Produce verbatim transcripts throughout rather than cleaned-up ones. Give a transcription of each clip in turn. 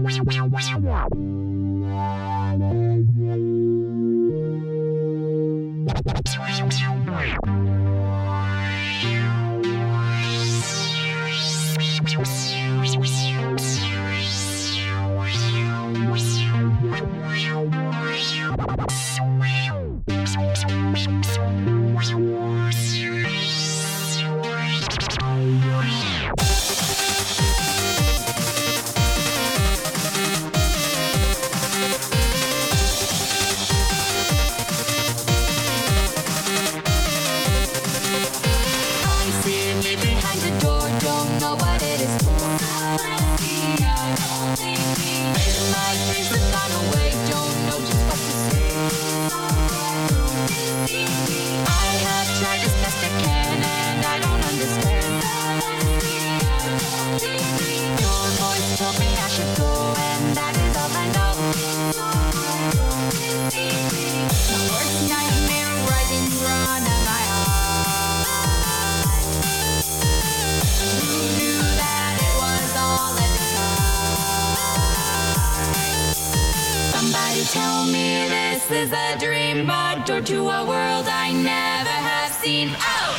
Tell me this is a dream, but door to a world I never have seen. Out!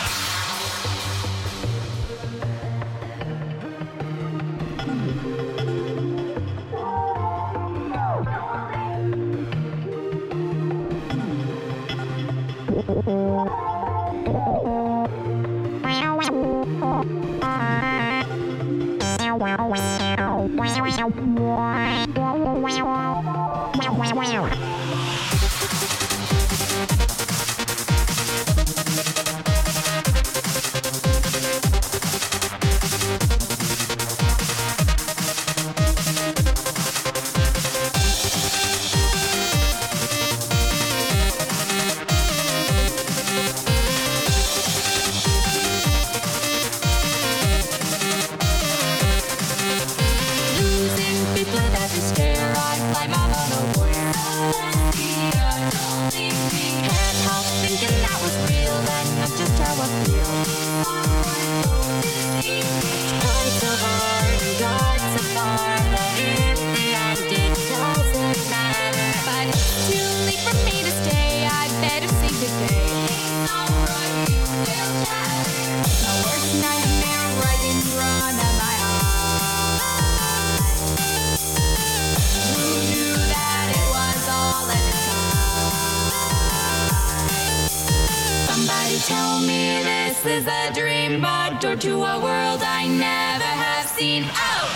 Tell me this is a dream, but door to a world I never have seen. Out!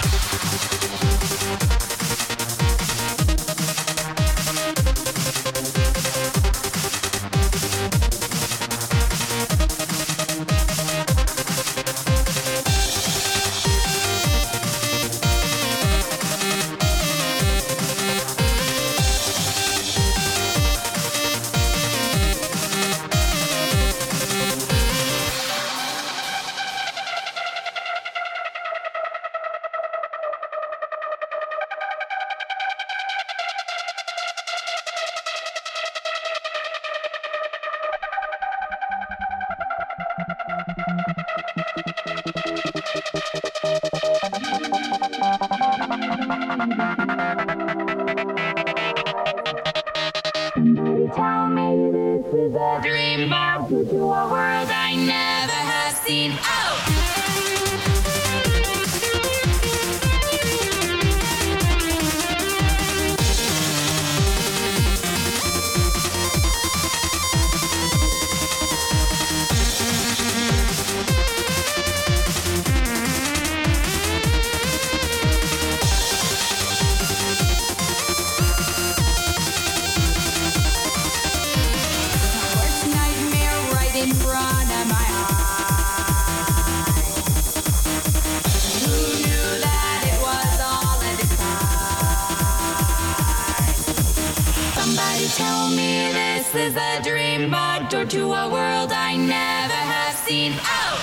Tell me this is a dream, but door to a world I never have seen. Out! In front of my eyes. Who knew that it was all a disguise? Somebody tell me this is a dream, but door to a world I never have seen. Out!